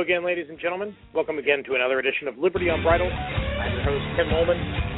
again, ladies and gentlemen. Welcome again to another edition of Liberty Unbridled. I'm your host, Tim Ullman.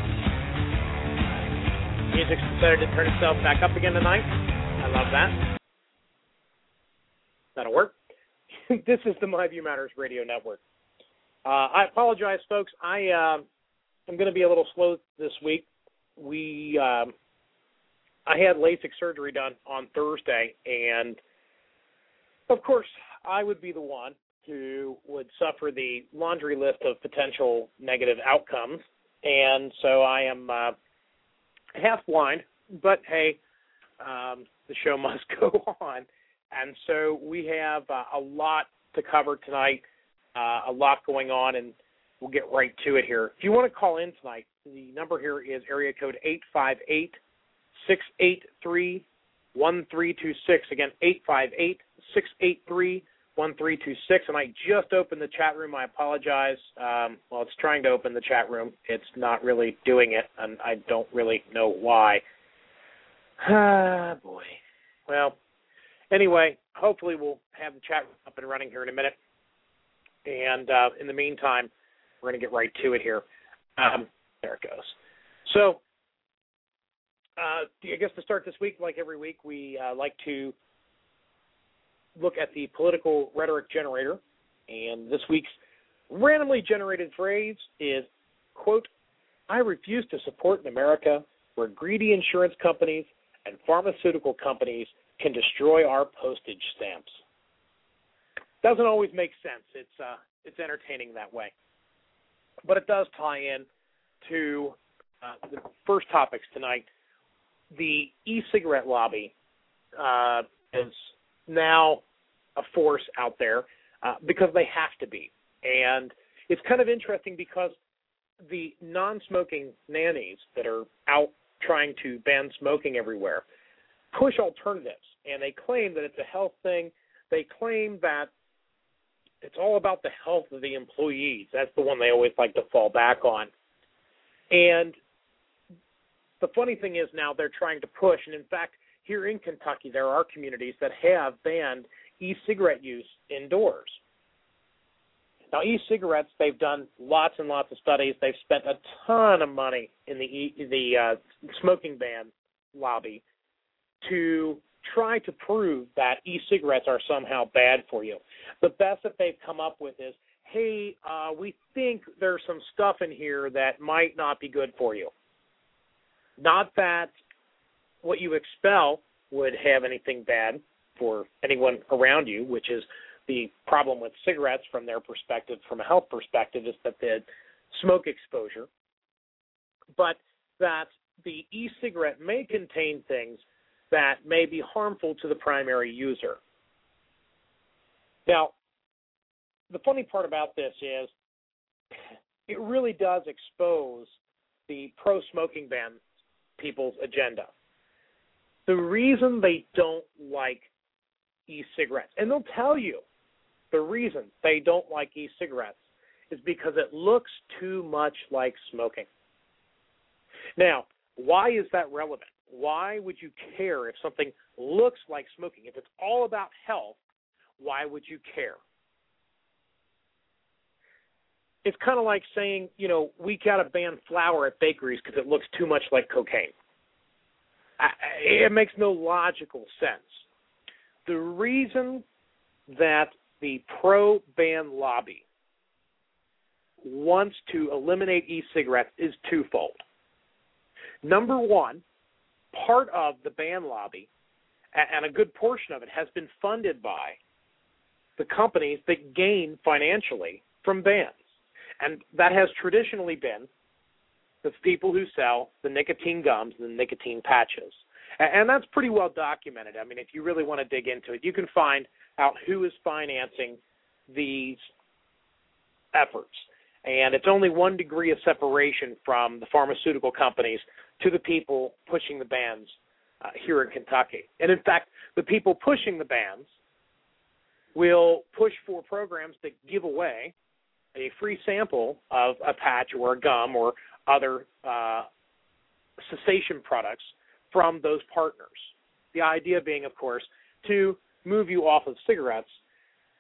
Music's decided to turn itself back up again tonight. I love that. That'll work. This is the My View Matters Radio Network. I apologize, folks. I'm going to be a little slow this week. I had LASIK surgery done on Thursday, and of course, I would be the one who would suffer the laundry list of potential negative outcomes. And so I am half blind, but hey, the show must go on. And so we have a lot to cover tonight, a lot going on, and we'll get right to it here. If you want to call in tonight, the number here is area code 858-683-1326. Again, 858-683-1326. And I just opened the chat room. I apologize. Well, it's trying to open the chat room. It's not really doing it, and I don't really know why. Ah, boy. Well, anyway, hopefully we'll have the chat room up and running here in a minute. And in the meantime, we're going to get right to it here. There it goes. So, I guess to start this week, like every week, we like to look at the political rhetoric generator. And this week's randomly generated phrase is, quote, "I refuse to support an America where greedy insurance companies and pharmaceutical companies can destroy our postage stamps." Doesn't always make sense. It's entertaining that way. But it does tie in to the first topics tonight. The e-cigarette lobby is now a force out there because they have to be. And it's kind of interesting because the non-smoking nannies that are out trying to ban smoking everywhere push alternatives, and they claim that it's a health thing. They claim that it's all about the health of the employees. That's the one they always like to fall back on. And the funny thing is now they're trying to push, and in fact, here in Kentucky, there are communities that have banned e-cigarette use indoors. Now, e-cigarettes, they've done lots and lots of studies. They've spent a ton of money in the smoking ban lobby to try to prove that e-cigarettes are somehow bad for you. The best that they've come up with is, hey, we think there's some stuff in here that might not be good for you. Not that what you expel would have anything bad for anyone around you, which is the problem with cigarettes from their perspective, from a health perspective, is that the smoke exposure, but that the e-cigarette may contain things that may be harmful to the primary user. Now, the funny part about this is it really does expose the pro-smoking ban people's agenda. The reason they don't like e-cigarettes, and they'll tell you the reason they don't like e-cigarettes is because it looks too much like smoking. Now, why is that relevant? Why would you care if something looks like smoking? If it's all about health, why would you care? It's kind of like saying, we got to ban flour at bakeries because it looks too much like cocaine. It makes no logical sense. The reason that the pro-ban lobby wants to eliminate e-cigarettes is twofold. Number one, part of the ban lobby, and a good portion of it, has been funded by the companies that gain financially from bans. And that has traditionally been the people who sell the nicotine gums and the nicotine patches. And that's pretty well documented. I mean, if you really want to dig into it, you can find out who is financing these efforts. And it's only one degree of separation from the pharmaceutical companies to the people pushing the bans here in Kentucky. And in fact, the people pushing the bans will push for programs that give away a free sample of a patch or a gum or other cessation products from those partners. The idea being, of course, to move you off of cigarettes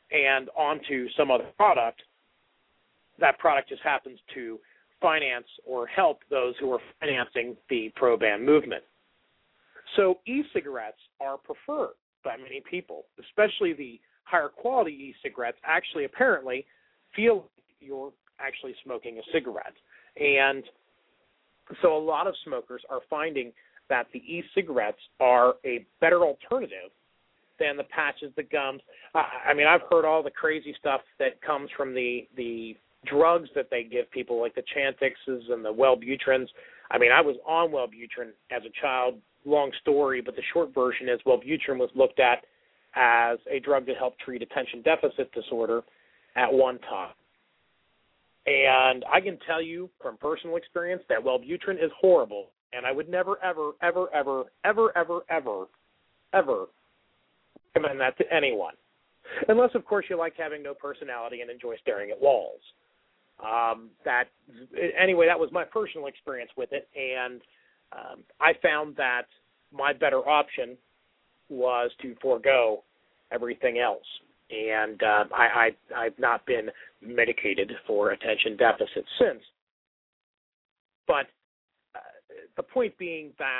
and onto some other product, that product just happens to finance or help those who are financing the pro-ban movement. So e-cigarettes are preferred by many people, especially the higher quality e-cigarettes actually apparently feel like you're actually smoking a cigarette. And so a lot of smokers are finding that the e-cigarettes are a better alternative than the patches, the gums. I mean, I've heard all the crazy stuff that comes from the drugs that they give people, like the Chantixes and the Wellbutrins. I mean, I was on Wellbutrin as a child. Long story, but the short version is Wellbutrin was looked at as a drug to help treat attention deficit disorder at one time. And I can tell you from personal experience that Wellbutrin is horrible, and I would never, ever, ever, ever, ever, ever, ever, ever recommend that to anyone. Unless, of course, you like having no personality and enjoy staring at walls. Anyway, that was my personal experience with it, and I found that my better option was to forego everything else. And I've not been medicated for attention deficit since. But the point being that,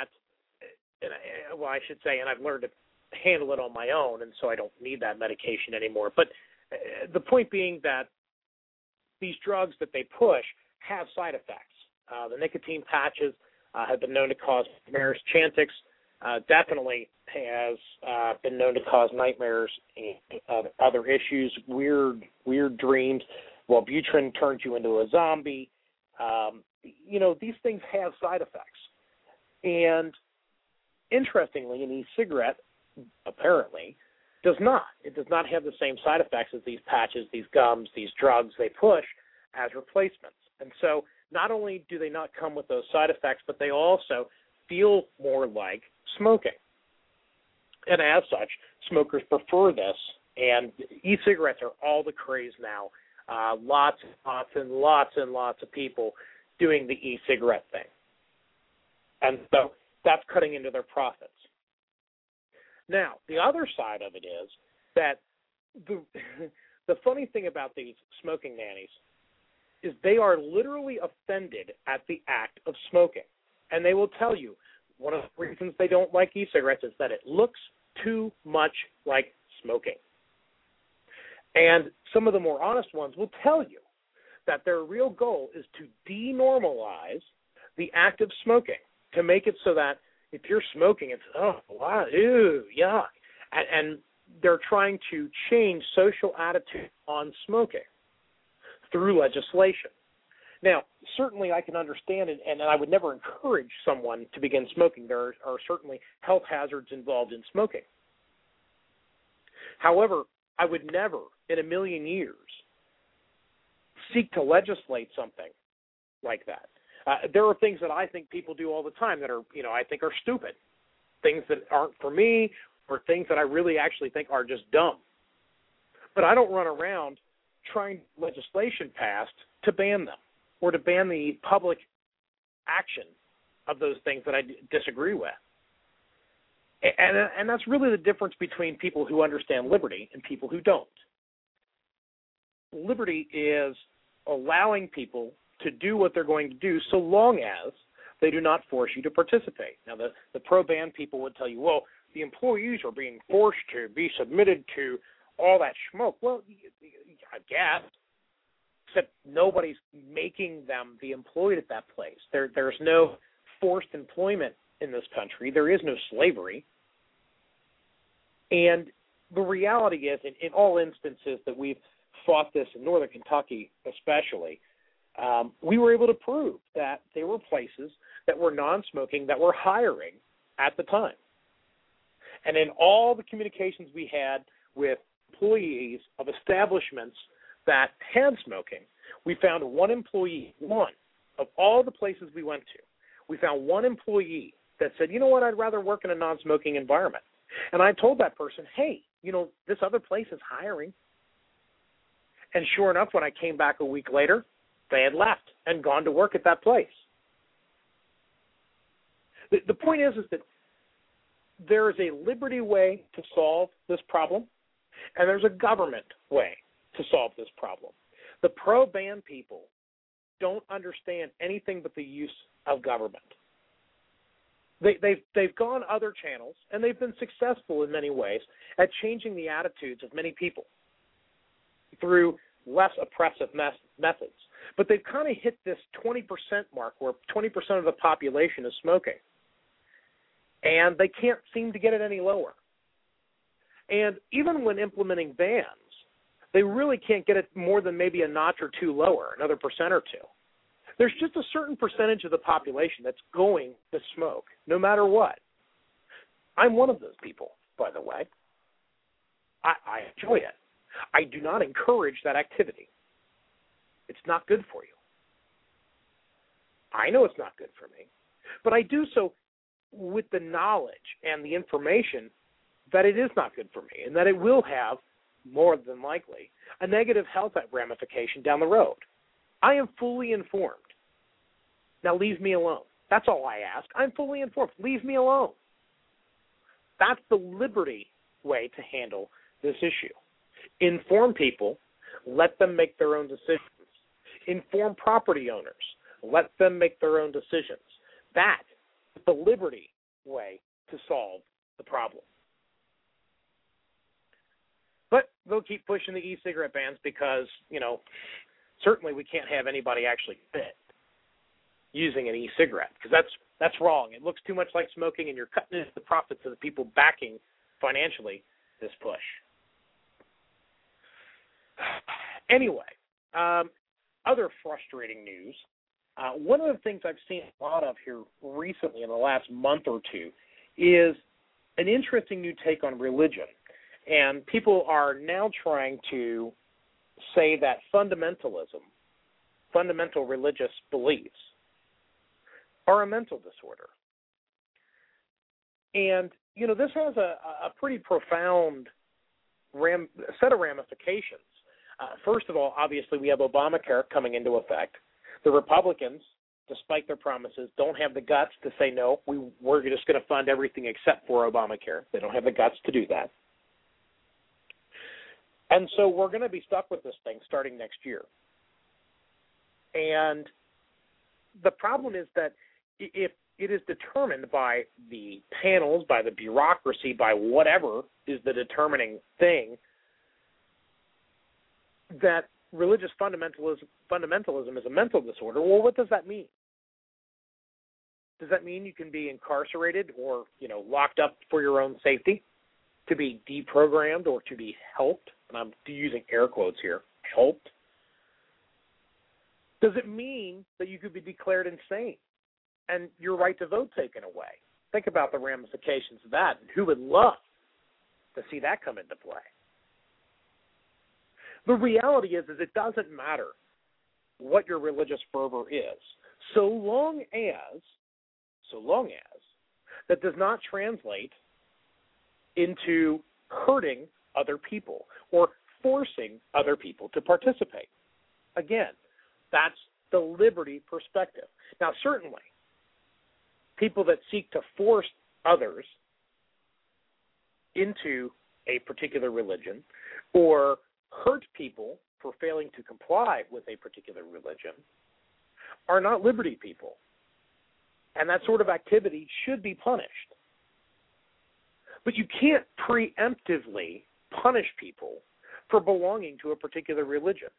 I should say, and I've learned to handle it on my own, and so I don't need that medication anymore. But the point being that these drugs that they push have side effects. The nicotine patches have been known to cause nightmares. Chantix definitely has been known to cause nightmares and other issues, weird dreams. Wellbutrin turns you into a zombie. These things have side effects. And interestingly, an e-cigarette apparently does not. It does not have the same side effects as these patches, these gums, these drugs they push as replacements. And so not only do they not come with those side effects, but they also feel more like smoking. And as such, smokers prefer this, and e-cigarettes are all the craze now. Lots and lots of people doing the e-cigarette thing. And so that's cutting into their profits. Now, the other side of it is that the funny thing about these smoking nannies is they are literally offended at the act of smoking. And they will tell you one of the reasons they don't like e-cigarettes is that it looks too much like smoking. And some of the more honest ones will tell you that their real goal is to denormalize the act of smoking, to make it so that if you're smoking, it's, oh, wow, ew, yuck. And they're trying to change social attitude on smoking through legislation. Now, certainly I can understand it, and I would never encourage someone to begin smoking. There are certainly health hazards involved in smoking. However, I would never in a million years seek to legislate something like that. There are things that I think people do all the time that are, I think are stupid, things that aren't for me, or things that I really actually think are just dumb. But I don't run around trying legislation passed to ban them or to ban the public action of those things that I disagree with. And that's really the difference between people who understand liberty and people who don't. Liberty is allowing people to do what they're going to do so long as they do not force you to participate. Now, the pro-ban people would tell you, well, the employees are being forced to be submitted to all that schmoke. Well, I guess, except nobody's making them be employed at that place. There's no forced employment in this country. There is no slavery. And the reality is, in all instances that we've fought this in northern Kentucky especially, we were able to prove that there were places that were non-smoking that were hiring at the time. And in all the communications we had with employees of establishments that had smoking, we found one employee, one of all the places we went to, we found one employee that said, you know what, I'd rather work in a non-smoking environment. And I told that person, hey, this other place is hiring. And sure enough, when I came back a week later, they had left and gone to work at that place. The point is that there is a liberty way to solve this problem, And there's a government way to solve this problem. The pro-ban people don't understand anything but the use of government. They've gone other channels, and they've been successful in many ways at changing the attitudes of many people through less oppressive methods. But they've kind of hit this 20% mark where 20% of the population is smoking. And they can't seem to get it any lower. And even when implementing bans, they really can't get it more than maybe a notch or two lower, another percent or two. There's just a certain percentage of the population that's going to smoke, no matter what. I'm one of those people, by the way. I enjoy it. I do not encourage that activity. It's not good for you. I know it's not good for me, but I do so with the knowledge and the information that it is not good for me and that it will have, more than likely, a negative health ramification down the road. I am fully informed. Now leave me alone. That's all I ask. I'm fully informed. Leave me alone. That's the liberty way to handle this issue. Inform people. Let them make their own decisions. Inform property owners. Let them make their own decisions. That is the liberty way to solve the problem. But they'll keep pushing the e-cigarette bans because, certainly we can't have anybody actually fit using an e-cigarette because that's wrong. It looks too much like smoking, and you're cutting into the profits of the people backing financially this push. Anyway, other frustrating news. One of the things I've seen a lot of here recently in the last month or two is an interesting new take on religion. And people are now trying to say that fundamentalism, fundamental religious beliefs, are a mental disorder. And, this has a pretty profound set of ramifications. First of all, obviously, we have Obamacare coming into effect. The Republicans, despite their promises, don't have the guts to say, no, we're just going to fund everything except for Obamacare. They don't have the guts to do that. And so we're going to be stuck with this thing starting next year. And the problem is that if it is determined by the panels, by the bureaucracy, by whatever is the determining thing, that religious fundamentalism is a mental disorder, well, what does that mean? Does that mean you can be incarcerated or, locked up for your own safety, to be deprogrammed or to be helped? And I'm using air quotes here, helped. Does it mean that you could be declared insane and your right to vote taken away? Think about the ramifications of that. And who would love to see that come into play? The reality is it doesn't matter what your religious fervor is, so long as that does not translate into hurting other people or forcing other people to participate. Again, that's the liberty perspective. Now, certainly, people that seek to force others into a particular religion or hurt people for failing to comply with a particular religion are not liberty people. And that sort of activity should be punished. But you can't preemptively punish people for belonging to a particular religion.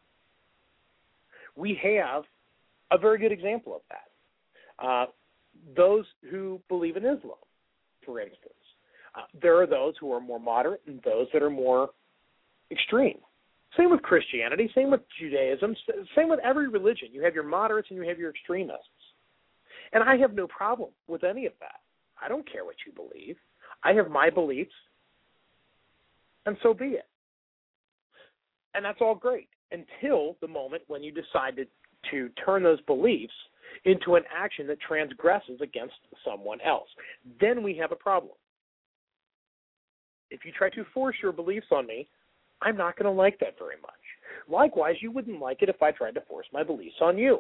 We have a very good example of that. Those who believe in Islam, for instance. There are those who are more moderate and those that are more extreme. Same with Christianity, same with Judaism, same with every religion. You have your moderates and you have your extremists. And I have no problem with any of that. I don't care what you believe. I have my beliefs, and so be it. And that's all great until the moment when you decide to turn those beliefs into an action that transgresses against someone else. Then we have a problem. If you try to force your beliefs on me, I'm not going to like that very much. Likewise, you wouldn't like it if I tried to force my beliefs on you.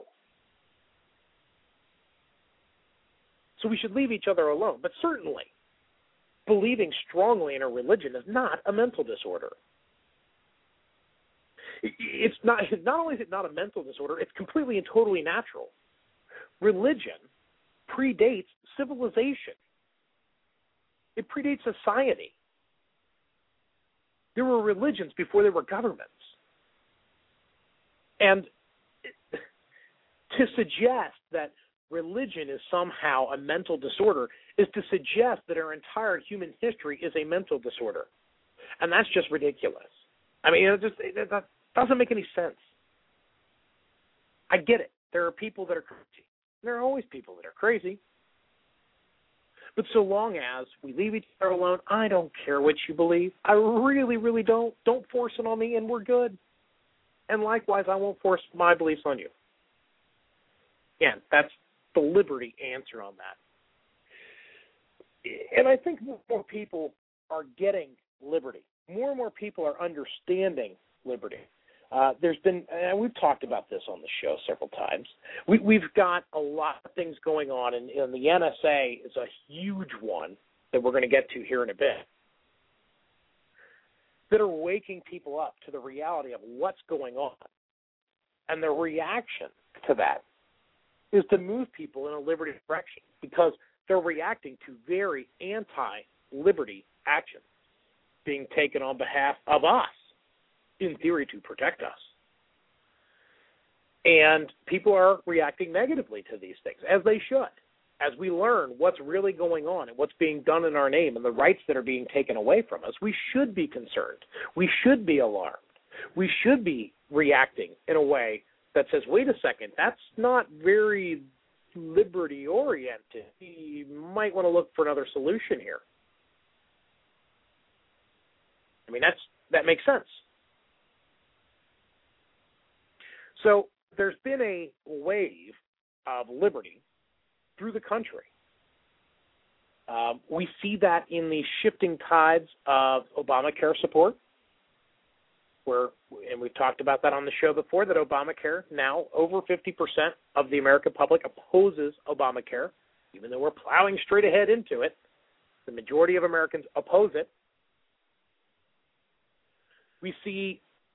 So we should leave each other alone. But certainly, believing strongly in a religion is not a mental disorder. It's not only is it not a mental disorder, it's completely and totally natural. Religion predates civilization. It predates society. There were religions before there were governments. And to suggest that religion is somehow a mental disorder is to suggest that our entire human history is a mental disorder. And that's just ridiculous. I mean, that doesn't make any sense. I get it. There are people that are crazy. There are always people that are crazy. But so long as we leave each other alone, I don't care what you believe. I really, really don't. Don't force it on me, and we're good. And likewise, I won't force my beliefs on you. Again, that's the liberty answer on that. And I think more people are getting liberty. More and more people are understanding liberty. There's been, and we've talked about this on the show several times, we've got a lot of things going on, and the NSA is a huge one that we're going to get to here in a bit, that are waking people up to the reality of what's going on. And the reaction to that is to move people in a liberty direction because they're reacting to very anti-liberty actions being taken on behalf of us, in theory, to protect us. And people are reacting negatively to these things, as they should. As we learn what's really going on and what's being done in our name and the rights that are being taken away from us, we should be concerned. We should be alarmed. We should be reacting in a way that says, wait a second, that's not very liberty-oriented. We might want to look for another solution here. I mean, that makes sense. So there's been a wave of liberty through the country. We see that in the shifting tides of Obamacare support, and we've talked about that on the show before, that Obamacare, now over 50% of the American public opposes Obamacare, even though we're plowing straight ahead into it. The majority of Americans oppose it. We see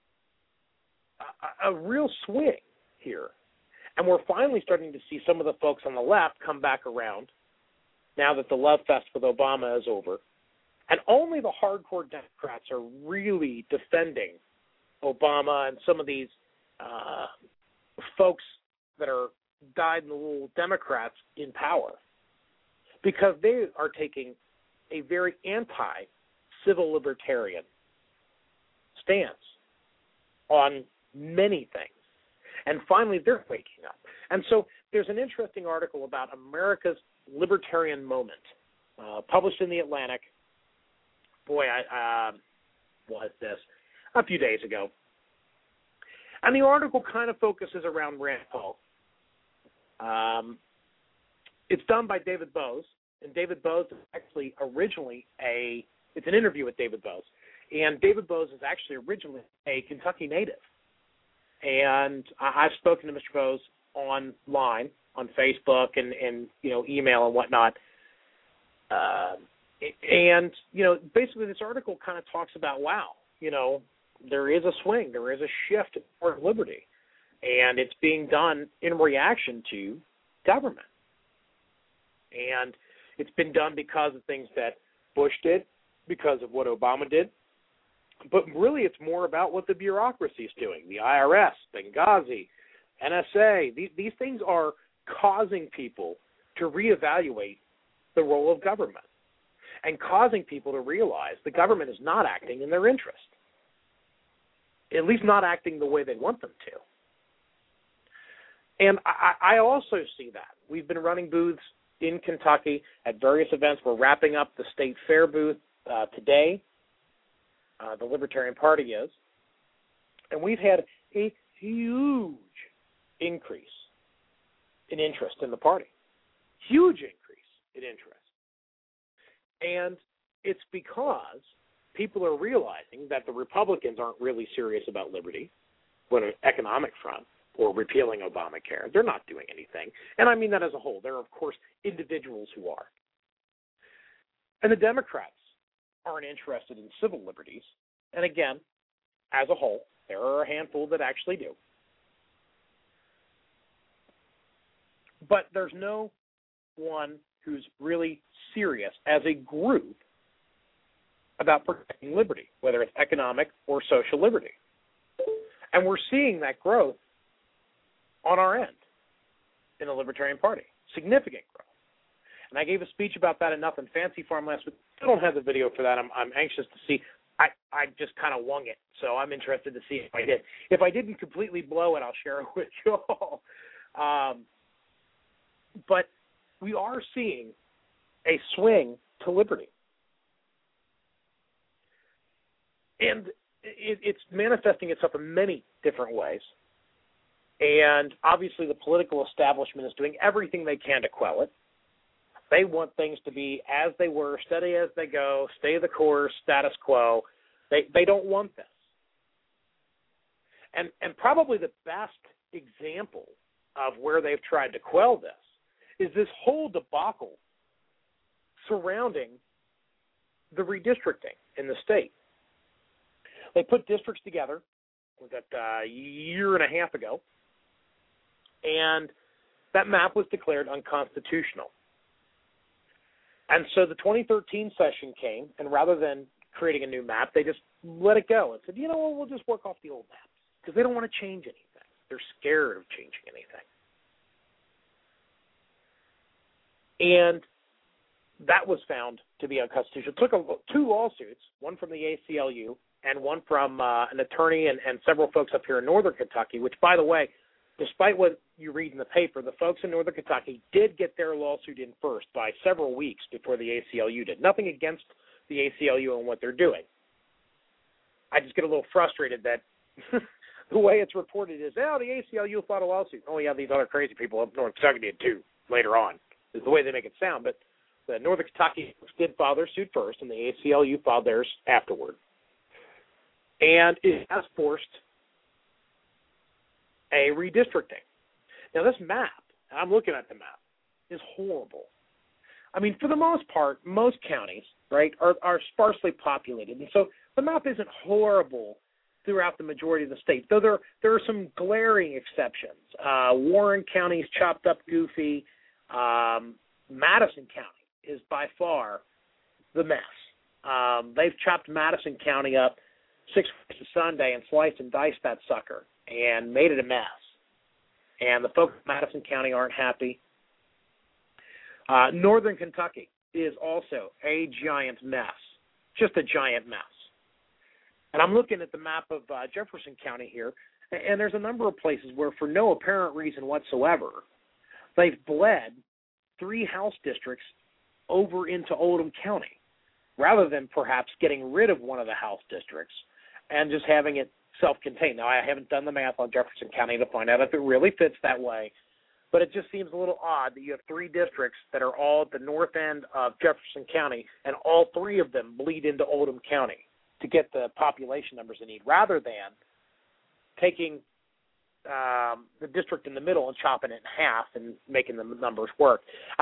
a real swing here. And we're finally starting to see some of the folks on the left come back around now that the love fest with Obama is over. And only the hardcore Democrats are really defending Obama and some of these folks that are dyed-in-the-wool Democrats in power, because they are taking a very anti-civil libertarian stance on many things. And finally, they're waking up. And so there's an interesting article about America's libertarian moment, published in The Atlantic. Was this? A few days ago. And the article kind of focuses around Rand Paul. It's done by David Bose, and David Bose is actually originally it's an interview with David Bose. And David Bose is actually originally a Kentucky native. And I've spoken to Mr. Bose online, on Facebook and email and whatnot. And basically this article kind of talks about, there is a swing, there is a shift toward liberty, and it's being done in reaction to government. And it's been done because of things that Bush did, because of what Obama did. But really it's more about what the bureaucracy is doing, the IRS, Benghazi, NSA. These things are causing people to reevaluate the role of government and causing people to realize the government is not acting in their interest, at least not acting the way they want them to. And I also see that. We've been running booths in Kentucky at various events. We're wrapping up the state fair booth today. The Libertarian Party is. And we've had a huge increase in interest in the party. Huge increase in interest. And it's because people are realizing that the Republicans aren't really serious about liberty on an economic front or repealing Obamacare. They're not doing anything. And I mean that as a whole. There are, of course, individuals who are. And the Democrats aren't interested in civil liberties. And again, as a whole, There are a handful that actually do. But there's no one who's really serious as a group about protecting liberty, whether it's economic or social liberty. And we're seeing that growth on our end in the Libertarian Party, significant growth. And I gave a speech about that at Nothing Fancy Farm last week. I don't have the video for that. I'm anxious to see. I just kind of wung it, so I'm interested to see if I did. If I didn't completely blow it, I'll share it with you all. But we are seeing a swing to liberty. And it's manifesting itself in many different ways. And obviously the political establishment is doing everything they can to quell it. They want things to be as they were, steady as they go, stay the course, status quo. They don't want this. And probably the best example of where they've tried to quell this is this whole debacle surrounding the redistricting in the state. They put districts together a year and a half ago, and that map was declared unconstitutional. And so the 2013 session came, and rather than creating a new map, they just let it go and said, you know what, we'll just work off the old maps because they don't want to change anything. They're scared of changing anything. And that was found to be unconstitutional. It took two lawsuits, one from the ACLU and one from an attorney and several folks up here in northern Kentucky, which, by the way, despite what you read in the paper, the folks in northern Kentucky did get their lawsuit in first by several weeks before the ACLU did. Nothing against the ACLU and what they're doing. I just get a little frustrated that the way it's reported is, the ACLU filed a lawsuit. Oh, yeah, these other crazy people up north Kentucky did too later on, is the way they make it sound. But the northern Kentucky did file their suit first, and the ACLU filed theirs afterward. And it has forced a redistricting. Now, this map, I'm looking at the map, is horrible. I mean, for the most part, most counties, right, are sparsely populated. And so the map isn't horrible throughout the majority of the state, though there are some glaring exceptions. Warren County's chopped up goofy. Madison County is by far the mess. They've chopped Madison County up 6 weeks to Sunday and sliced and diced that sucker and made it a mess. And the folks in Madison County aren't happy. Northern Kentucky is also a giant mess, just a giant mess. And I'm looking at the map of Jefferson County here, and there's a number of places where, for no apparent reason whatsoever, they've bled 3 House districts over into Oldham County, rather than perhaps getting rid of one of the House districts and just having it self-contained. Now, I haven't done the math on Jefferson County to find out if it really fits that way, but it just seems a little odd that you have 3 districts that are all at the north end of Jefferson County, and all 3 of them bleed into Oldham County to get the population numbers they need, rather than taking the district in the middle and chopping it in half and making the numbers work.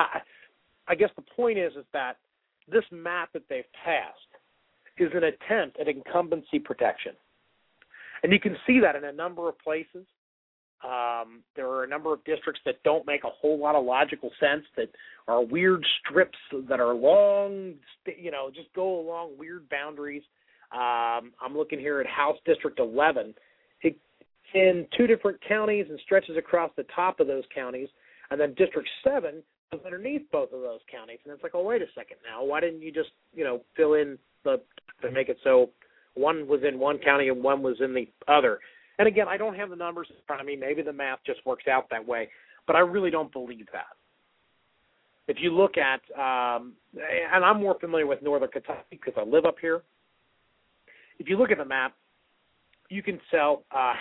I guess the point is that this map that they've passed is an attempt at incumbency protection. And you can see that in a number of places. There are a number of districts that don't make a whole lot of logical sense, that are weird strips that are long, just go along weird boundaries. I'm looking here at House District 11. It's in 2 different counties and stretches across the top of those counties. And then District 7 is underneath both of those counties. And it's like, oh, wait a second now. Why didn't you just, fill in to make it so one was in one county and one was in the other? And again, I don't have the numbers in front of me. Maybe the math just works out that way. But I really don't believe that. If you look at, and I'm more familiar with northern Kentucky because I live up here. If you look at the map, you can tell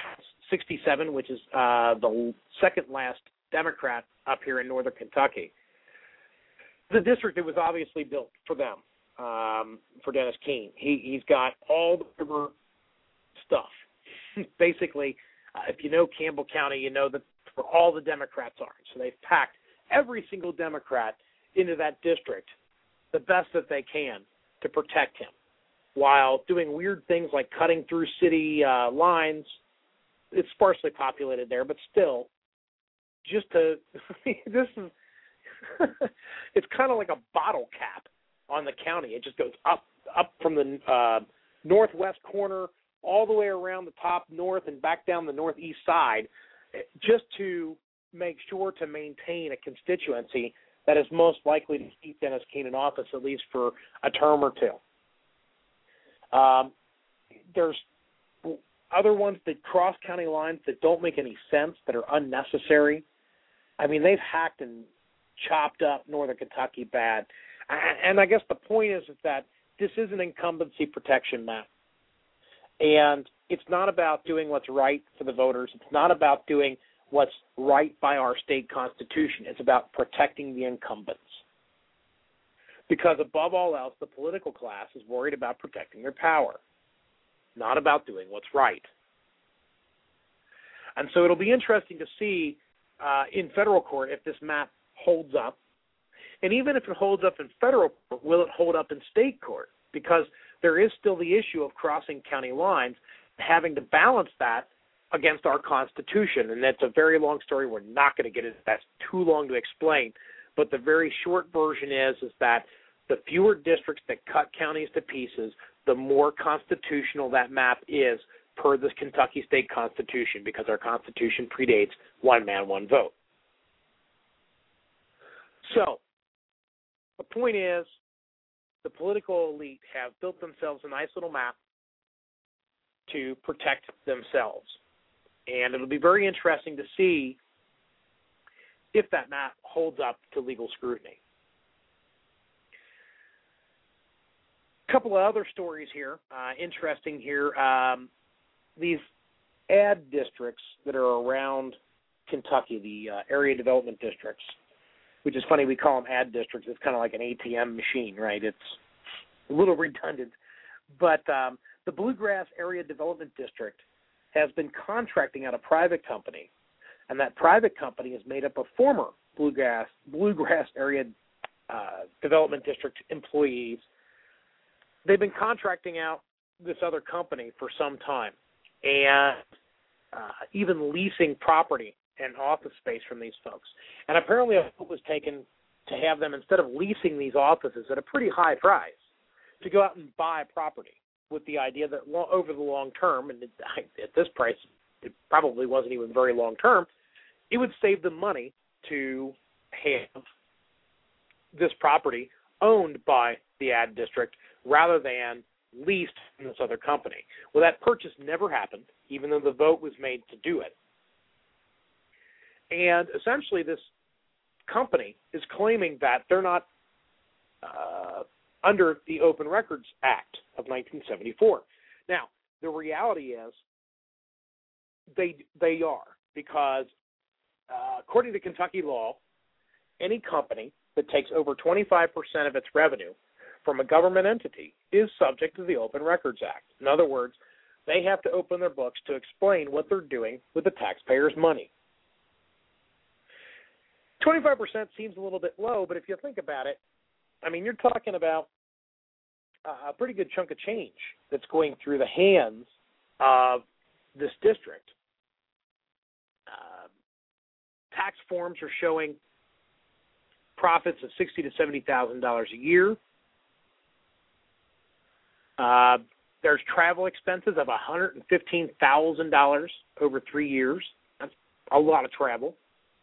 67, which is the second last Democrat up here in northern Kentucky. The district that was obviously built for them, for Dennis Keene. He's got all the river stuff. Basically, if you know Campbell County, you know that where all the Democrats are. So they've packed every single Democrat into that district the best that they can to protect him. while doing weird things like cutting through city lines. It's sparsely populated there, but still, just to this is it's kind of like a bottle cap on the county. It just goes up from the northwest corner all the way around the top north and back down the northeast side, just to make sure to maintain a constituency that is most likely to keep Dennis Keene in office at least for a term or two. There's other ones that cross county lines that don't make any sense, that are unnecessary. I mean, they've hacked and chopped up northern Kentucky bad. And I guess the point is that this is an incumbency protection map. And it's not about doing what's right for the voters. It's not about doing what's right by our state constitution. It's about protecting the incumbents. Because above all else, the political class is worried about protecting their power, not about doing what's right. And so it'll be interesting to see in federal court if this map holds up. And even if it holds up in federal court, will it hold up in state court? Because there is still the issue of crossing county lines, having to balance that against our Constitution. And that's a very long story. We're not going to get into that. That's too long to explain. But the very short version is that the fewer districts that cut counties to pieces, the more constitutional that map is per the Kentucky State Constitution, because our Constitution predates one man, one vote. So the point is, the political elite have built themselves a nice little map to protect themselves. And it'll be very interesting to see if that map holds up to legal scrutiny. A couple of other stories here, interesting here. These ad districts that are around Kentucky, the area development districts, which is funny, we call them ad districts. It's kind of like an ATM machine, right? It's a little redundant. But the Bluegrass Area Development District has been contracting out a private company, and that private company is made up of former Bluegrass Area Development District employees. They've been contracting out this other company for some time, and even leasing property and office space from these folks. And apparently a vote was taken to have them, instead of leasing these offices at a pretty high price, to go out and buy property, with the idea that over the long term, and at this price it probably wasn't even very long term, it would save them money to have this property owned by the ad district rather than leased from this other company. Well, that purchase never happened, even though the vote was made to do it. And essentially this company is claiming that they're not under the Open Records Act of 1974. Now, the reality is they are, because according to Kentucky law, any company that takes over 25% of its revenue from a government entity is subject to the Open Records Act. In other words, they have to open their books to explain what they're doing with the taxpayers' money. 25% seems a little bit low, but if you think about it, I mean, you're talking about a pretty good chunk of change that's going through the hands of this district. Tax forms are showing profits of $60,000 to $70,000 a year. There's travel expenses of $115,000 over 3 years. That's a lot of travel.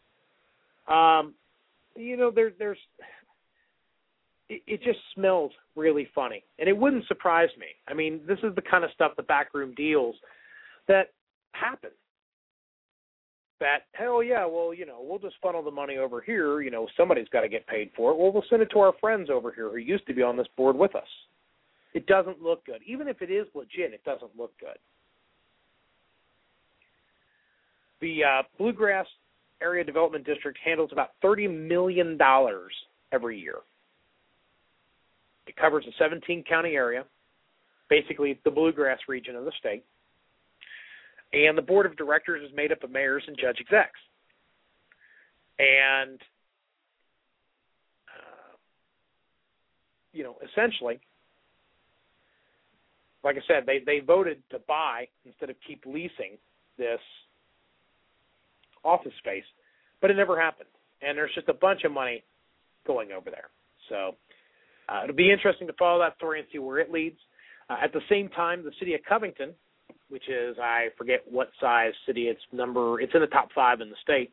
There's it just smells really funny, and it wouldn't surprise me. I mean, this is the kind of stuff, the backroom deals that happen. That, hell yeah, well, we'll just funnel the money over here. Somebody's got to get paid for it. Well, we'll send it to our friends over here who used to be on this board with us. It doesn't look good. Even if it is legit, it doesn't look good. The Bluegrass Area Development District handles about $30 million every year. It covers a 17-county area, basically the bluegrass region of the state. And the board of directors is made up of mayors and judge execs. And, essentially, like I said, they voted to buy instead of keep leasing this office space, but it never happened. And there's just a bunch of money going over there. So it'll be interesting to follow that story and see where it leads. At the same time, the city of Covington, which is, I forget what size city, it's in the top 5 in the state.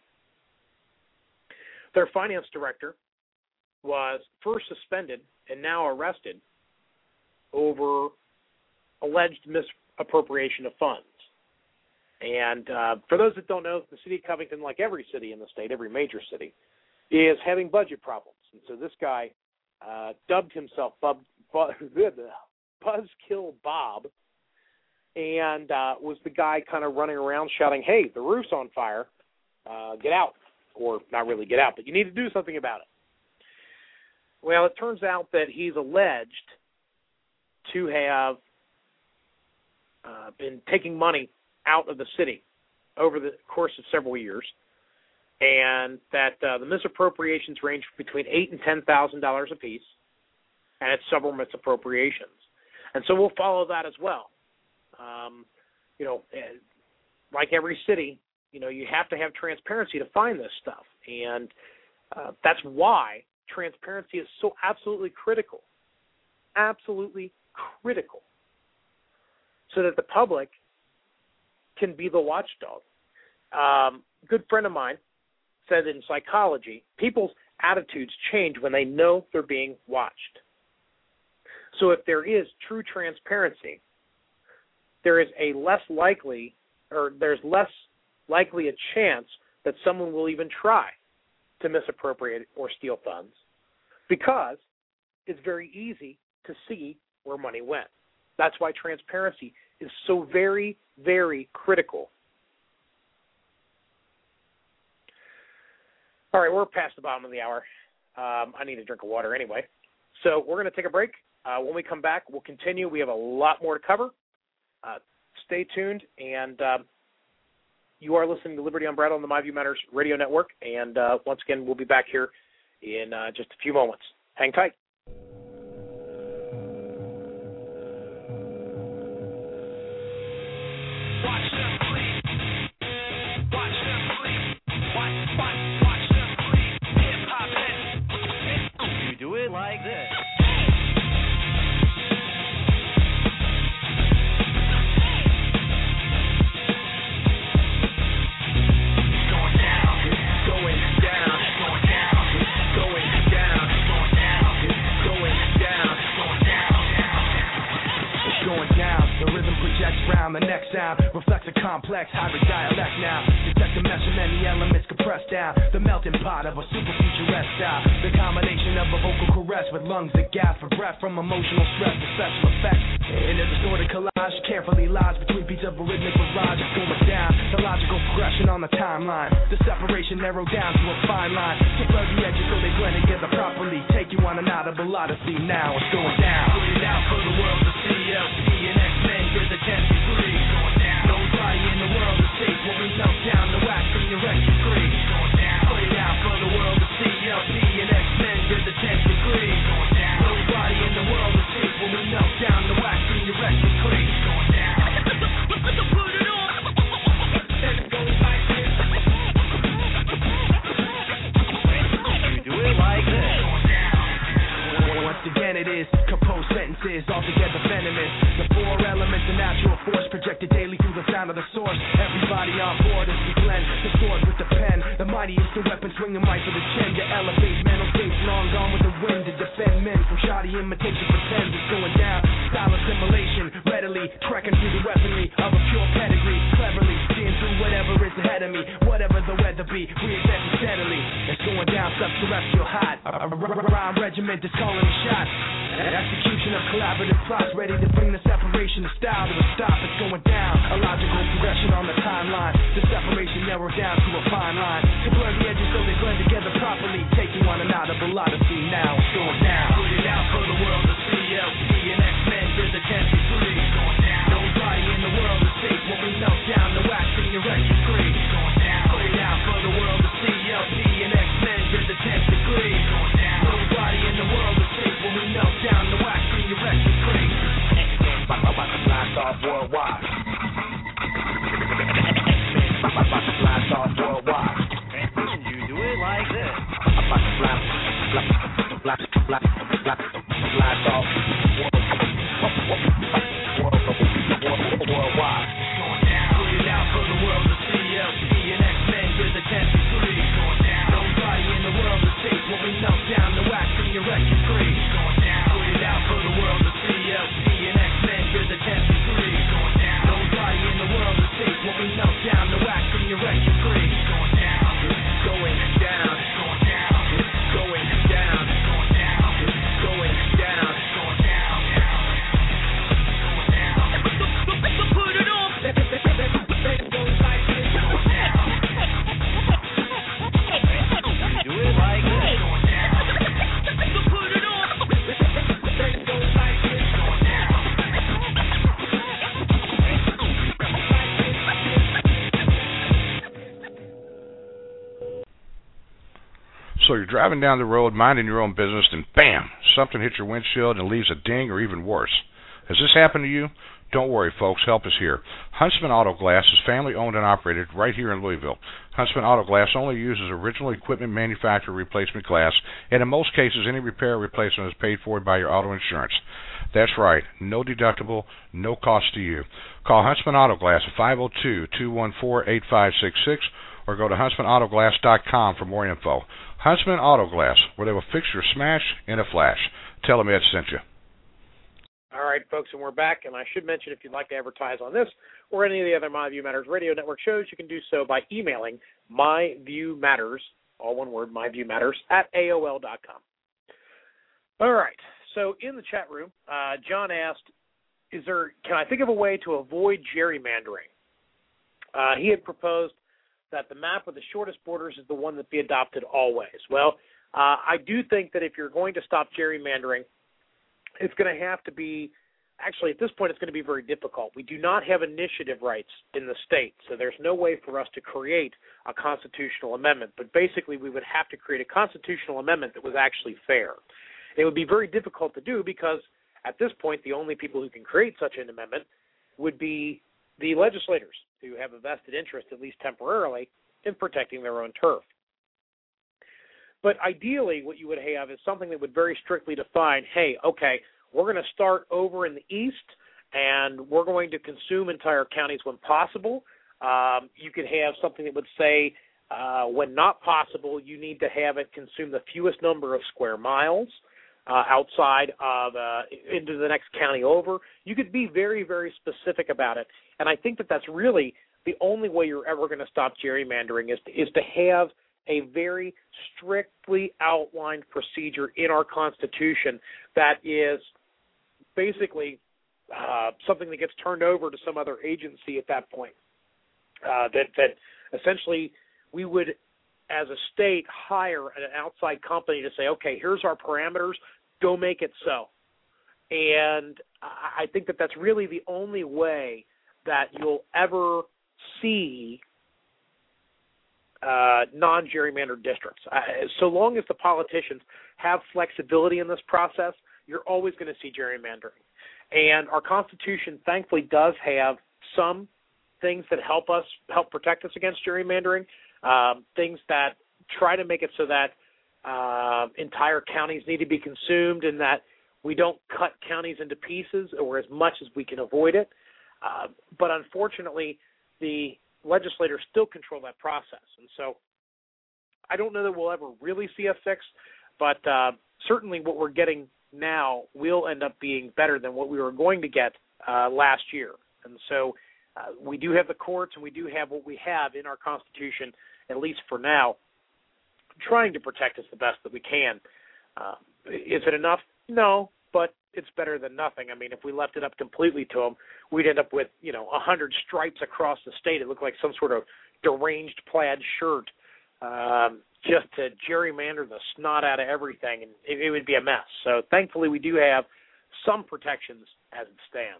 Their finance director was first suspended and now arrested over alleged misappropriation of funds. And for those that don't know, the city of Covington, like every city in the state, every major city, is having budget problems. And so this guy dubbed himself Buzzkill Bob, and was the guy kind of running around shouting, "Hey, the roof's on fire, get out." Or not really get out, but you need to do something about it. Well, it turns out that he's alleged to have been taking money out of the city over the course of several years, and that the misappropriations range between $8,000 and $10,000 apiece, and it's several misappropriations. And so we'll follow that as well. Like every city, you have to have transparency to find this stuff, and that's why transparency is so absolutely critical, so that the public can be the watchdog. Good friend of mine said in psychology, people's attitudes change when they know they're being watched. So if there is true transparency, there's less likely a chance that someone will even try to misappropriate or steal funds, because it's very easy to see where money went. That's why transparency is so very, very critical. All right, we're past the bottom of the hour. I need a drink of water anyway. So we're going to take a break. When we come back, we'll continue. We have a lot more to cover. Stay tuned, and you are listening to Liberty Unbridled on the My View Matters radio network. And once again, we'll be back here in just a few moments. Hang tight. Do it like this. The next sound reflects a complex hybrid dialect now. Detect the measurement, the elements compressed down. The melting pot of a super futuristic style. The combination of a vocal caress with lungs that gasp for breath, from emotional stress to special effects. In a distorted collage, carefully lies between beats of a rhythmic barrage. It's going down, the logical progression on the timeline. The separation narrowed down to a fine line. To blur the edges so they blend together properly. Take you on an audible odyssey. Now it's going down. Put it out for the world to see. LC and X-Men, here's the 10th degree. Nobody in the world is safe when we melt down the wax from your extra degree. Put it out for the world to see. LC and X-Men, here's the 10th degree. Nobody in the world is safe when we melt down the wax from your extra degree. Put it on. And it goes like this. You do it like this. Once again it is composed sentences, altogether venomous. The four elements of natural force projected daily through the sound of the source. Everybody on board as we blend the sword with the pen. The mightiest the weapon, swing the mic for the chin. To elevate mental states, long gone with the wind. To defend men from shoddy imitation, pretend it's going down. Style assimilation, readily trekking through the weaponry of a pure pedigree. Cleverly seeing through whatever is ahead of me. Whatever the weather be, reinvent it steadily. It's going down subterrestrial hot. A rhyme regiment is calling the shots. Execution of collaborative plots, ready to bring the separation of style to a stop. It's going down, a logical progression on the timeline. The separation narrowed down to a fine line. To blur the edges so they blend together properly. Take you on an audible odyssey. Now it's going down. Put it out for the world to see. LC and X-Men, here's the 10th degree. Nobody in the world is safe when we melt down the wax in your extra degree. Put it out for the world to see. LC and X-Men, here's the 10th degree. Nobody in the world is safe when we melt down the wax in your extra degree. off worldwide. About to blast off worldwide. And you do it like this. About to blast off worldwide. Going down, put it out for the world to see. LC and X-Men with the 10 degrees. Going down, nobody in the world is safe when we melt down the wax from your record free. Going down, put it out for the world to see. LC and X-Men with the 10 degrees. Going down, nobody in the world is safe when we melt down the wax from your record free. Going down, going down, going down, going down, going down, going down, going down, going down. Put it on. You do it like this. Put it on. So you're driving down the road, minding your own business, and bam, something hits your windshield and leaves a ding or even worse. Has this happened to you? Don't worry, folks. Help is here. Huntsman Auto Glass is family-owned and operated right here in Louisville. Huntsman Auto Glass only uses original equipment manufacturer replacement glass, and in most cases, any repair or replacement is paid for by your auto insurance. That's right. No deductible, no cost to you. Call Huntsman Auto Glass at 502-214-8566 or go to huntsmanautoglass.com for more info. Huntsman Auto Glass, where they will fix your smash in a flash. Tell them Ed sent you. All right, folks, and we're back. And I should mention, if you'd like to advertise on this or any of the other My View Matters Radio Network shows, you can do so by emailing myviewmatters, all one word, myviewmatters, at AOL.com. All right, so in the chat room, John asked, can I think of a way to avoid gerrymandering? He had proposed that the map with the shortest borders is the one that be adopted always. Well, I do think that if you're going to stop gerrymandering, it's going to have to be, actually at this point it's going to be very difficult. We do not have initiative rights in the state, so there's no way for us to create a constitutional amendment. But basically we would have to create a constitutional amendment that was actually fair. It would be very difficult to do because at this point the only people who can create such an amendment would be the legislators, who have a vested interest, at least temporarily, in protecting their own turf. But ideally, what you would have is something that would very strictly define, hey, okay, we're going to start over in the east, and we're going to consume entire counties when possible. You could have something that would say, when not possible, you need to have it consume the fewest number of square miles outside of into the next county over. You could be very, very specific about it. And I think that that's really the only way you're ever going to stop gerrymandering is to have a very strictly outlined procedure in our Constitution that is basically something that gets turned over to some other agency at that point. That essentially we would, as a state, hire an outside company to say, okay, here's our parameters, go make it so. And I think that that's really the only way that you'll ever see non-gerrymandered districts. So long as the politicians have flexibility in this process, you're always going to see gerrymandering. And our Constitution, thankfully, does have some things that help protect us against gerrymandering, things that try to make it so that entire counties need to be consumed and that we don't cut counties into pieces or as much as we can avoid it. But unfortunately, the legislators still control that process. And so I don't know that we'll ever really see a fix, but certainly what we're getting now will end up being better than what we were going to get last year. And so we do have the courts and we do have what we have in our Constitution, at least for now, trying to protect us the best that we can. Is it enough? No, but it's better than nothing. I mean, if we left it up completely to them, we'd end up with, 100 stripes across the state. It looked like some sort of deranged plaid shirt just to gerrymander the snot out of everything, and it would be a mess. So thankfully we do have some protections as it stands.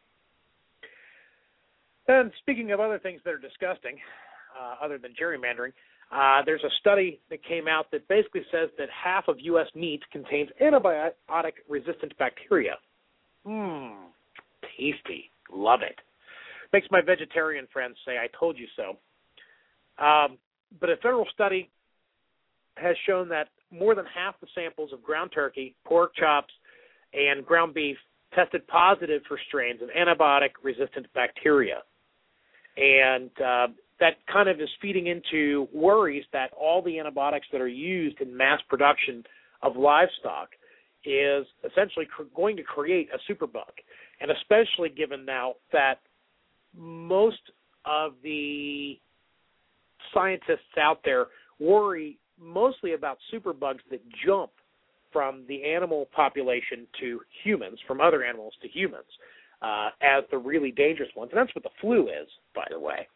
And speaking of other things that are disgusting, other than gerrymandering, there's a study that came out that basically says that half of U.S. meat contains antibiotic-resistant bacteria. Tasty. Love it. Makes my vegetarian friends say, I told you so. But a federal study has shown that more than half the samples of ground turkey, pork chops, and ground beef tested positive for strains of antibiotic-resistant bacteria. And that kind of is feeding into worries that all the antibiotics that are used in mass production of livestock is essentially going to create a superbug. And especially given now that most of the scientists out there worry mostly about superbugs that jump from the animal population to humans, from other animals to humans, as the really dangerous ones. And that's what the flu is, by the way.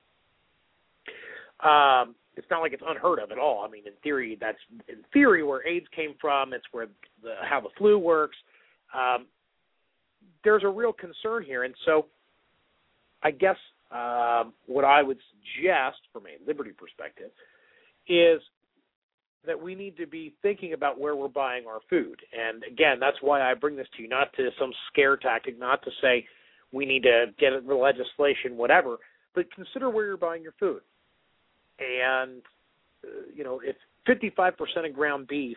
It's not like it's unheard of at all. I mean, in theory, that's where AIDS came from. It's where how the flu works. There's a real concern here. And so I guess what I would suggest from a liberty perspective is that we need to be thinking about where we're buying our food. And again, that's why I bring this to you, not to some scare tactic, not to say we need to get the legislation, whatever, but consider where you're buying your food. And, if 55% of ground beef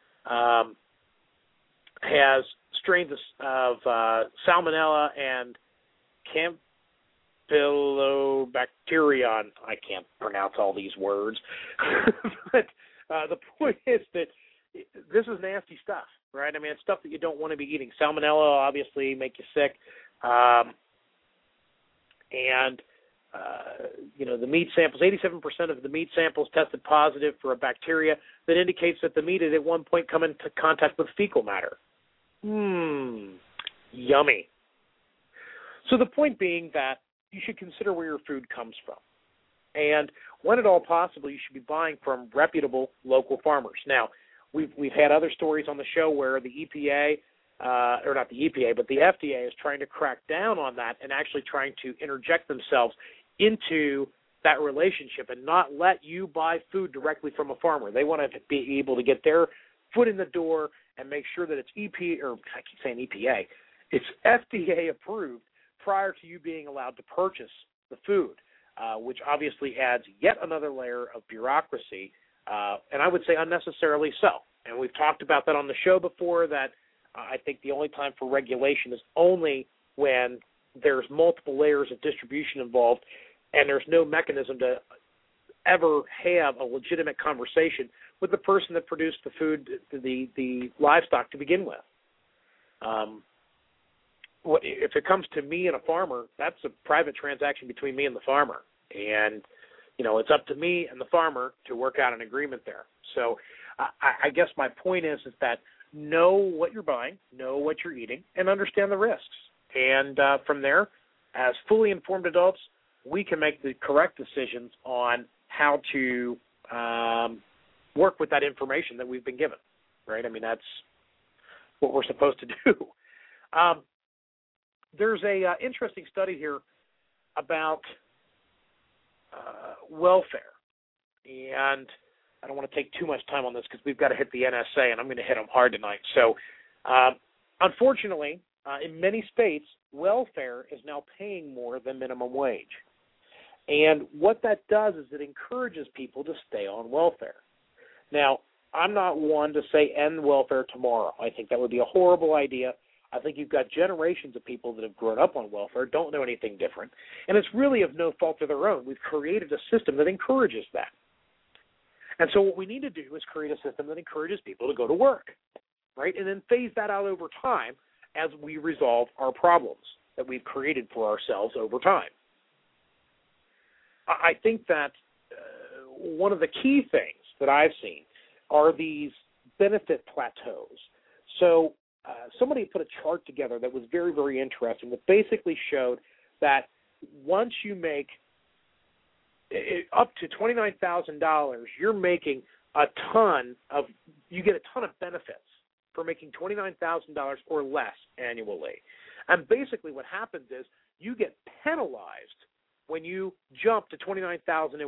has strains of Salmonella and Campylobacterium, I can't pronounce all these words, but the point is that this is nasty stuff, right? I mean, it's stuff that you don't want to be eating. Salmonella obviously make you sick, the meat samples, 87% of the meat samples tested positive for a bacteria that indicates that the meat had at one point come into contact with fecal matter. Yummy. So the point being that you should consider where your food comes from. And when at all possible, you should be buying from reputable local farmers. Now, we've had other stories on the show where the EPA, or not the EPA, but the FDA is trying to crack down on that and actually trying to interject themselves into that relationship and not let you buy food directly from a farmer. They want to be able to get their foot in the door and make sure that it's EPA, it's FDA approved prior to you being allowed to purchase the food, which obviously adds yet another layer of bureaucracy, and I would say unnecessarily so. And we've talked about that on the show before, that I think the only time for regulation is only when there's multiple layers of distribution involved and there's no mechanism to ever have a legitimate conversation with the person that produced the food, the livestock to begin with. If it comes to me and a farmer, that's a private transaction between me and the farmer. And, it's up to me and the farmer to work out an agreement there. So I guess my point is that know what you're buying, know what you're eating, and understand the risks. And from there, as fully informed adults, we can make the correct decisions on how to work with that information that we've been given, right? I mean, that's what we're supposed to do. There's a interesting study here about welfare, and I don't want to take too much time on this because we've got to hit the NSA, and I'm going to hit them hard tonight. So, unfortunately, in many states, welfare is now paying more than minimum wage. And what that does is it encourages people to stay on welfare. Now, I'm not one to say end welfare tomorrow. I think that would be a horrible idea. I think you've got generations of people that have grown up on welfare, don't know anything different, and it's really of no fault of their own. We've created a system that encourages that. And so what we need to do is create a system that encourages people to go to work, right, and then phase that out over time as we resolve our problems that we've created for ourselves over time. I think that one of the key things that I've seen are these benefit plateaus. So somebody put a chart together that was very, very interesting that basically showed that once you make up to $29,000, you're making you get a ton of benefits for making $29,000 or less annually. And basically what happens is you get penalized when you jump to $29,001.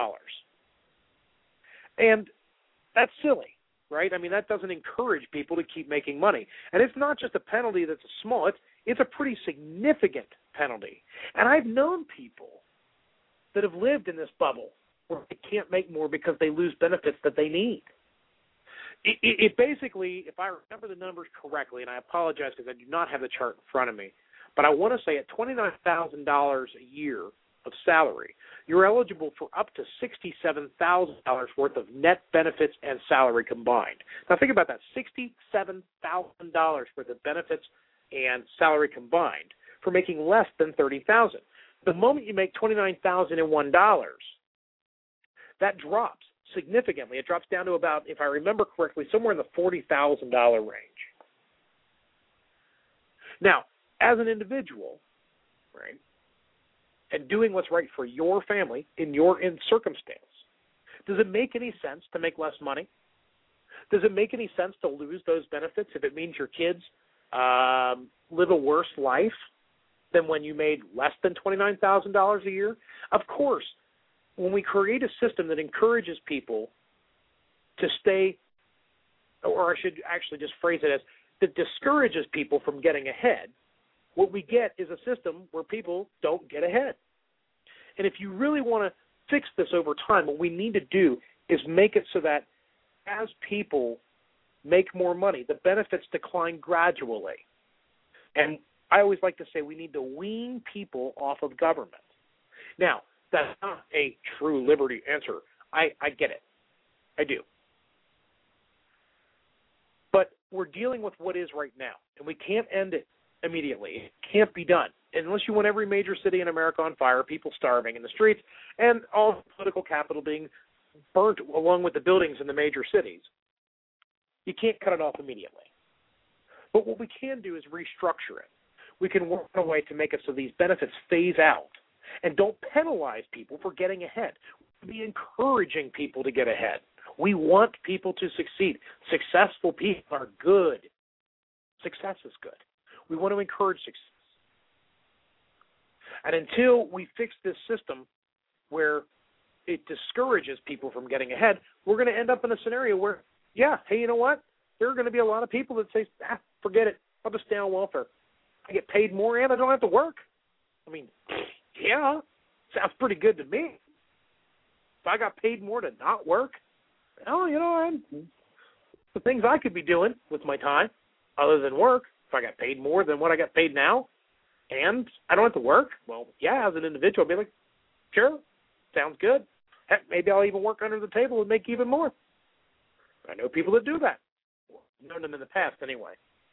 And that's silly, right? I mean, that doesn't encourage people to keep making money. And it's not just a penalty that's small. It's a pretty significant penalty. And I've known people that have lived in this bubble where they can't make more because they lose benefits that they need. It basically, if I remember the numbers correctly, and I apologize because I do not have the chart in front of me, but I want to say at $29,000 a year of salary, you're eligible for up to $67,000 worth of net benefits and salary combined. Now think about that, $67,000 worth of benefits and salary combined for making less than $30,000. The moment you make $29,001, that drops significantly. It drops down to about, if I remember correctly, somewhere in the $40,000 range. Now, as an individual, right, and doing what's right for your family in your circumstance, does it make any sense to make less money? Does it make any sense to lose those benefits if it means your kids live a worse life than when you made less than $29,000 a year? Of course, when we create a system that encourages people to stay, or I should actually just phrase it as, that discourages people from getting ahead, what we get is a system where people don't get ahead. And if you really want to fix this over time, what we need to do is make it so that as people make more money, the benefits decline gradually. And I always like to say we need to wean people off of government. Now, that's not a true liberty answer. I get it. I do. But we're dealing with what is right now, and we can't end it immediately. It can't be done. Unless you want every major city in America on fire, people starving in the streets, and all political capital being burnt along with the buildings in the major cities. You can't cut it off immediately. But what we can do is restructure it. We can work on a way to make it so these benefits phase out and don't penalize people for getting ahead. We'll be encouraging people to get ahead. We want people to succeed. Successful people are good. Success is good. We want to encourage success. And until we fix this system where it discourages people from getting ahead, we're going to end up in a scenario where, yeah, hey, you know what? There are going to be a lot of people that say, forget it. I'll just stay on welfare. I get paid more and I don't have to work. I mean, yeah, sounds pretty good to me. If I got paid more to not work, well, you know, the things I could be doing with my time other than work, if I got paid more than what I got paid now and I don't have to work, well, yeah, as an individual, I'd be like, sure, sounds good. Heck, maybe I'll even work under the table and make even more. I know people that do that. I've known them in the past anyway.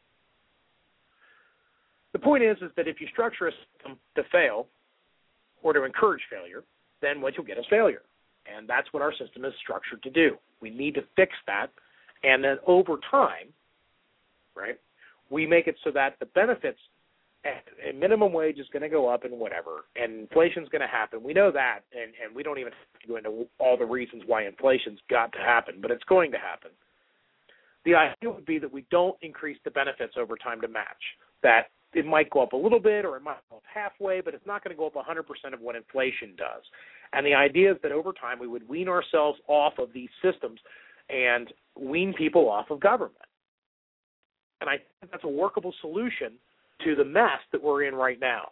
The point is that if you structure a system to fail or to encourage failure, then what you'll get is failure. And that's what our system is structured to do. We need to fix that. And then over time, right, we make it so that the benefits, and minimum wage is going to go up and whatever, and inflation's going to happen. We know that, and we don't even have to go into all the reasons why inflation's got to happen, but it's going to happen. The idea would be that we don't increase the benefits over time to match, that it might go up a little bit or it might go up halfway, but it's not going to go up 100% of what inflation does. And the idea is that over time we would wean ourselves off of these systems and wean people off of government. And I think that's a workable solution to the mess that we're in right now.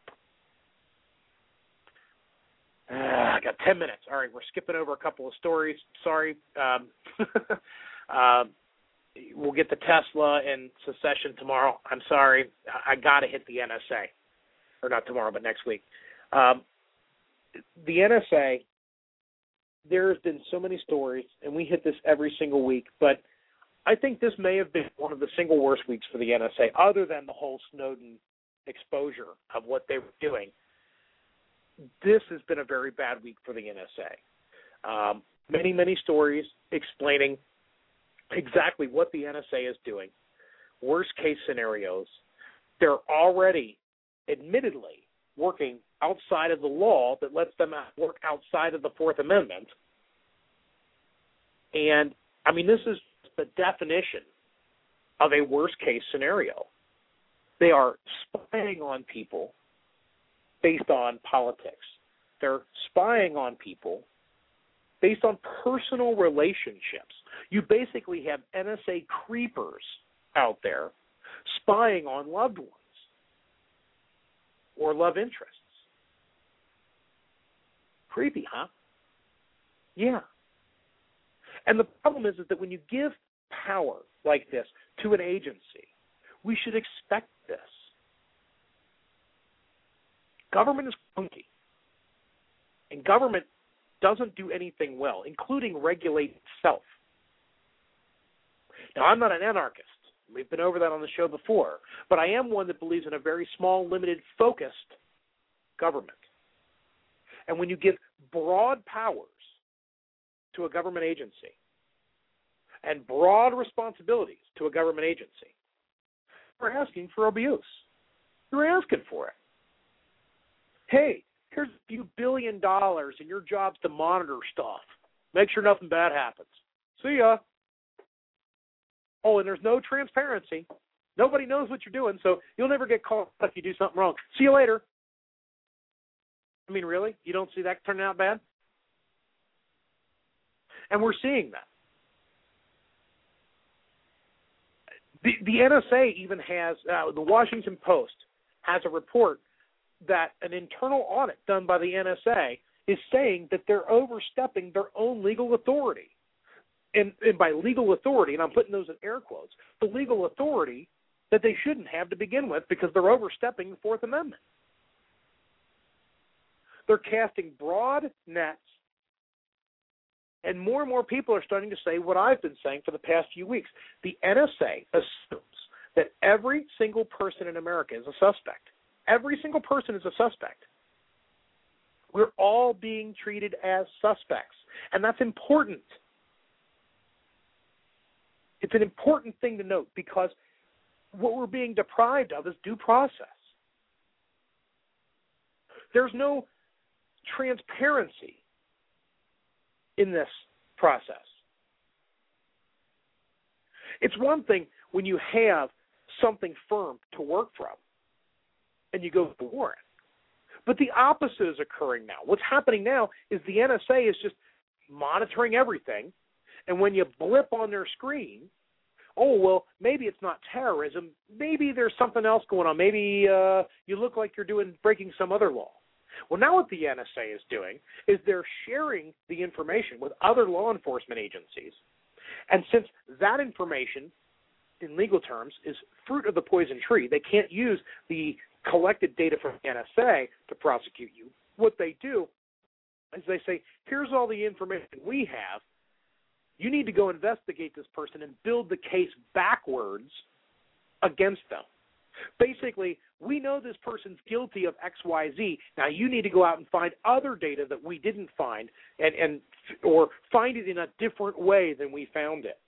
I got 10 minutes. All right, we're skipping over a couple of stories. Sorry. We'll get the Tesla and secession tomorrow. I'm sorry. I got to hit the NSA. Or not tomorrow, but next week. The NSA, there's been so many stories, and we hit this every single week, but I think this may have been one of the single worst weeks for the NSA, other than the whole Snowden exposure of what they were doing. This has been a very bad week for the NSA. Many, many stories explaining exactly what the NSA is doing, worst-case scenarios. They're already, admittedly, working outside of the law that lets them work outside of the Fourth Amendment. And, I mean, this is the definition of a worst-case scenario. They are spying on people based on politics. They're spying on people based on personal relationships. You basically have NSA creepers out there spying on loved ones. or love interests. Creepy, huh? Yeah. And the problem is that when you give power like this to an agency, we should expect this. Government is clunky. And government doesn't do anything well, including regulate itself. Now, I'm not an anarchist. We've been over that on the show before. But I am one that believes in a very small, limited, focused government. And when you give broad powers to a government agency and broad responsibilities to a government agency, you're asking for abuse. You're asking for it. Hey, here's a few $1 billion and your job's to monitor stuff. Make sure nothing bad happens. See ya. Oh, and there's no transparency. Nobody knows what you're doing, so you'll never get caught if you do something wrong. See you later. I mean, really? You don't see that turning out bad? And we're seeing that. The NSA even has, the Washington Post has a report that an internal audit done by the NSA is saying that they're overstepping their own legal authority. And by legal authority, and I'm putting those in air quotes, the legal authority that they shouldn't have to begin with because they're overstepping the Fourth Amendment. They're casting broad nets, and more people are starting to say what I've been saying for the past few weeks. The NSA assumes that every single person in America is a suspect. Every single person is a suspect. We're all being treated as suspects, and that's important. It's an important thing to note because what we're being deprived of is due process. There's no transparency in this process. It's one thing when you have something firm to work from and you go to warrant. But the opposite is occurring now. What's happening now is the NSA is just monitoring everything, and when you blip on their screen, oh, well, maybe it's not terrorism. Maybe there's something else going on. Maybe you look like you're breaking some other law. Well, now what the NSA is doing is they're sharing the information with other law enforcement agencies. And since that information, in legal terms, is fruit of the poison tree, they can't use the collected data from the NSA to prosecute you. What they do is they say, here's all the information we have. You need to go investigate this person and build the case backwards against them. Basically, we know this person's guilty of XYZ. Now you need to go out and find other data that we didn't find or find it in a different way than we found it.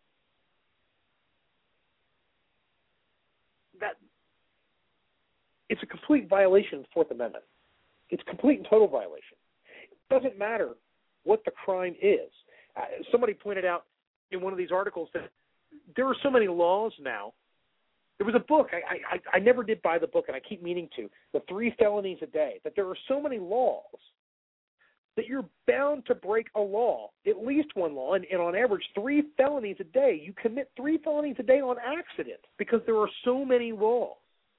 It's a complete violation of the Fourth Amendment. It's a complete and total violation. It doesn't matter what the crime is. Somebody pointed out in one of these articles that there are so many laws now. There was a book. I never did buy the book, and I keep meaning to, The 3 Felonies a Day, that there are so many laws that you're bound to break a law, at least one law, and on average 3 felonies a day. You commit 3 felonies a day on accident because there are so many laws.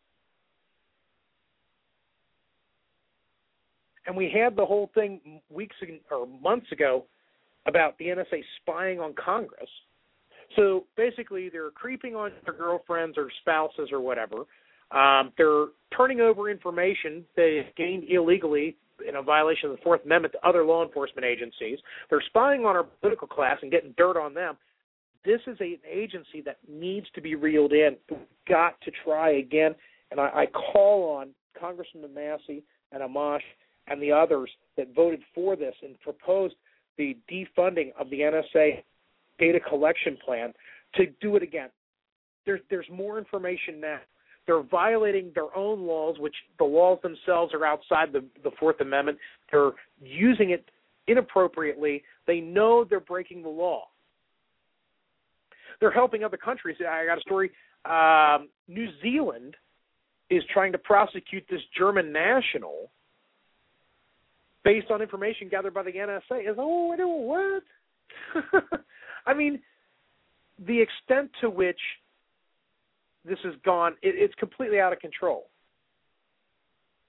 And we had the whole thing months ago about the NSA spying on Congress. So basically they're creeping on their girlfriends or spouses or whatever. They're turning over information they gained illegally in a violation of the Fourth Amendment to other law enforcement agencies. They're spying on our political class and getting dirt on them. This is an agency that needs to be reeled in. We've got to try again. And I call on Congressman Massey and Amash and the others that voted for this and proposed the defunding of the NSA data collection plan to do it again. There's more information now. They're violating their own laws, which the laws themselves are outside the Fourth Amendment. They're using it inappropriately. They know they're breaking the law. They're helping other countries. I got a story. New Zealand is trying to prosecute this German national based on information gathered by the NSA. I know what? I mean, the extent to which this has gone, it's completely out of control.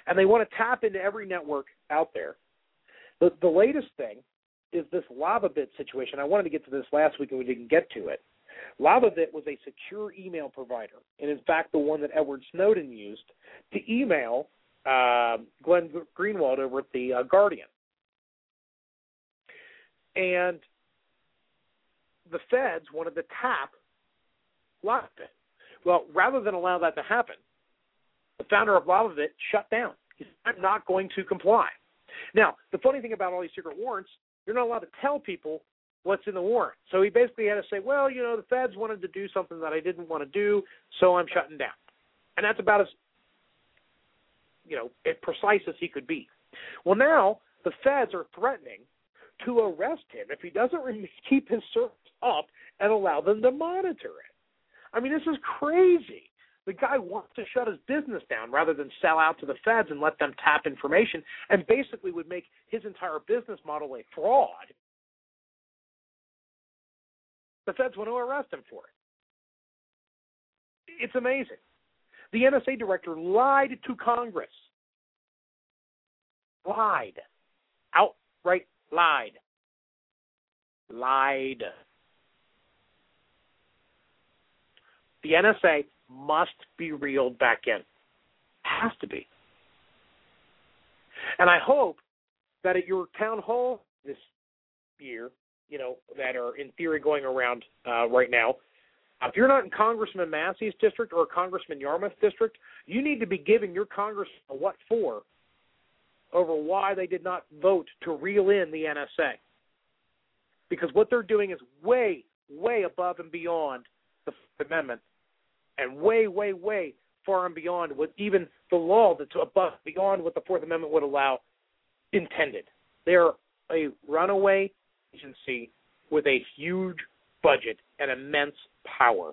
and they want to tap into every network out there. The latest thing is this LavaBit situation. I wanted to get to this last week, and we didn't get to it. LavaBit was a secure email provider, and in fact the one that Edward Snowden used to email Glenn Greenwald over at the Guardian. And the feds wanted to tap LavaBit. Well, rather than allow that to happen, the founder of LavaBit shut down. He said, I'm not going to comply. Now, the funny thing about all these secret warrants, you're not allowed to tell people what's in the warrant. So he basically had to say, well, the feds wanted to do something that I didn't want to do, so I'm shutting down. And that's about as, as precise as he could be. Well, now the feds are threatening to arrest him if he doesn't keep his servers up and allow them to monitor it. I mean, this is crazy. The guy wants to shut his business down rather than sell out to the feds and let them tap information, and basically would make his entire business model a fraud. The feds want to arrest him for it. It's amazing. The NSA director lied to Congress. Lied. Outright lied. Lied. The NSA must be reeled back in. Has to be. And I hope that at your town hall this year, that are in theory going around right now, if you're not in Congressman Massey's district or Congressman Yarmouth's district, you need to be giving your congressman a what for over why they did not vote to reel in the NSA. Because what they're doing is way, way above and beyond the Fourth Amendment, and way, way, way far and beyond what even the law that's above beyond what the Fourth Amendment would allow intended. They're a runaway agency with a huge budget and immense power.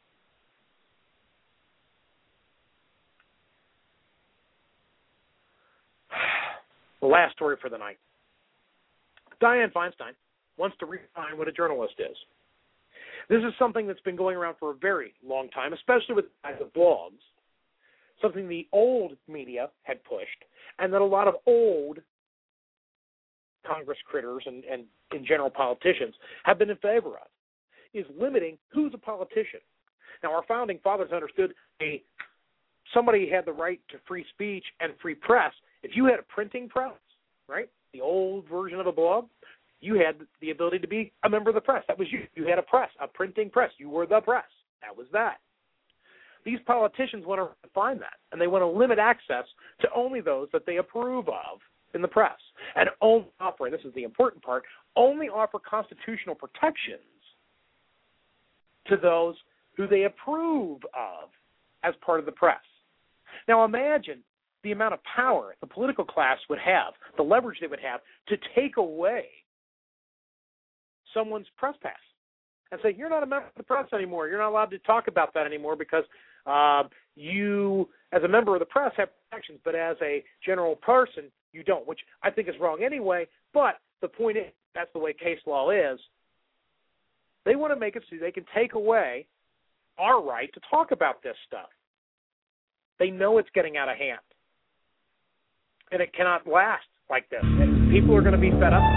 The last story for the night. Dianne Feinstein wants to redefine what a journalist is. This is something that's been going around for a very long time, especially with the blogs, something the old media had pushed, and that a lot of old Congress critters and in general politicians have been in favor of, is limiting who's a politician. Now, our founding fathers understood somebody had the right to free speech and free press. If you had a printing press, right, the old version of a blog, you had the ability to be a member of the press. That was you. You had a press, a printing press. You were the press. That was that. These politicians want to define that, and they want to limit access to only those that they approve of in the press, and only offer, and this is the important part, only offer constitutional protections to those who they approve of as part of the press. Now imagine the amount of power the political class would have, the leverage they would have to take away someone's press pass and say, you're not a member of the press anymore. You're not allowed to talk about that anymore because you, as a member of the press, have protections, but as a general person, you don't, which I think is wrong anyway. But the point is, that's the way case law is. They want to make it so they can take away our right to talk about this stuff. They know it's getting out of hand. And it cannot last like this. And people are going to be fed up.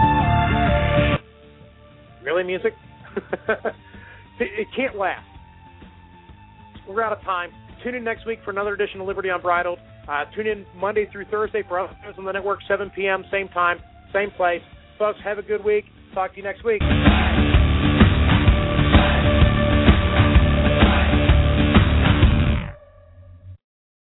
Really, music? It can't last. We're out of time. Tune in next week for another edition of Liberty Unbridled. Tune in Monday through Thursday for other shows on the network, 7 p.m., same time, same place. Folks, have a good week. Talk to you next week.